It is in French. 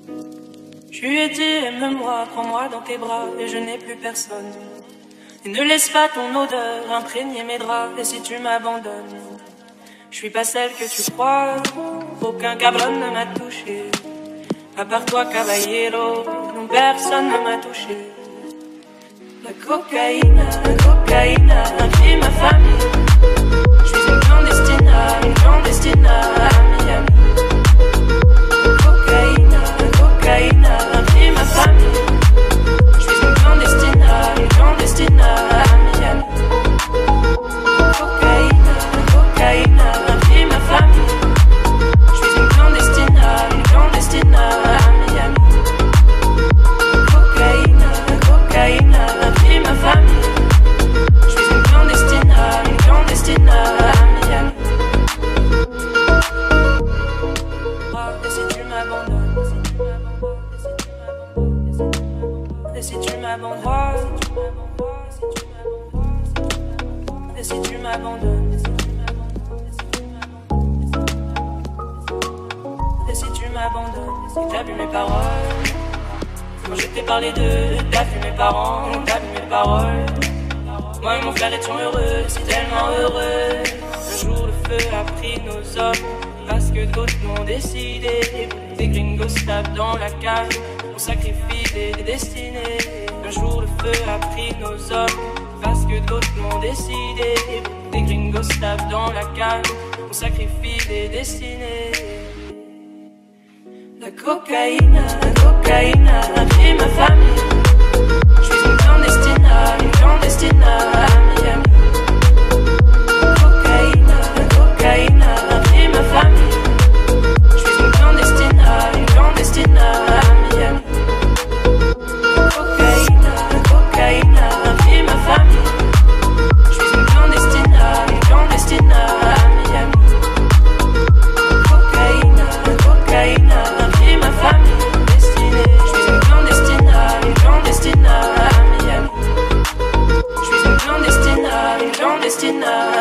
Je lui ai dit aime-moi, prends-moi dans tes bras et je n'ai plus personne. Et ne laisse pas ton odeur imprégner mes draps. Et si tu m'abandonnes, je suis pas celle que tu crois. Aucun cabron ne m'a touché, à part toi caballero, non personne ne m'a touché. La cocaïne a pris ma famille. Je suis une clandestine à Miami. La cocaïne a pris ma famille. Je suis une clandestine à Miami. Cocaïne a pris ma famille. Je suis une clandestine à Miami. Cocaïne a pris ma famille. Je suis une clandestine à Miami. Et si tu m'abandonnes, et si tu m'abandonnes, et si tu m'abandonnes, et si tu m'abandonnes, si t'as vu mes paroles, quand je t'ai parlé d'eux, t'as vu mes parents, t'as vu mes paroles. Moi et mon frère étions heureux, si tellement heureux. Un jour le feu a pris nos hommes, parce que d'autres l'ont décidé. Des gringos tapent dans la cage, on sacrifie des destinées. Un jour le feu a pris nos hommes, parce que d'autres l'ont décidé. Des gringos tapent dans la cage, on sacrifie des destinées. La cocaïne a pris ma famille. Je suis une clandestine à Miami. Cocaïne a pris ma famille. Je suis une clandestine à Miami. Cocaïne a pris ma famille. Je suis une clandestine à Miami. Cocaïne a pris ma famille. Je suis une clandestine à Miami. Je suis une clandestine à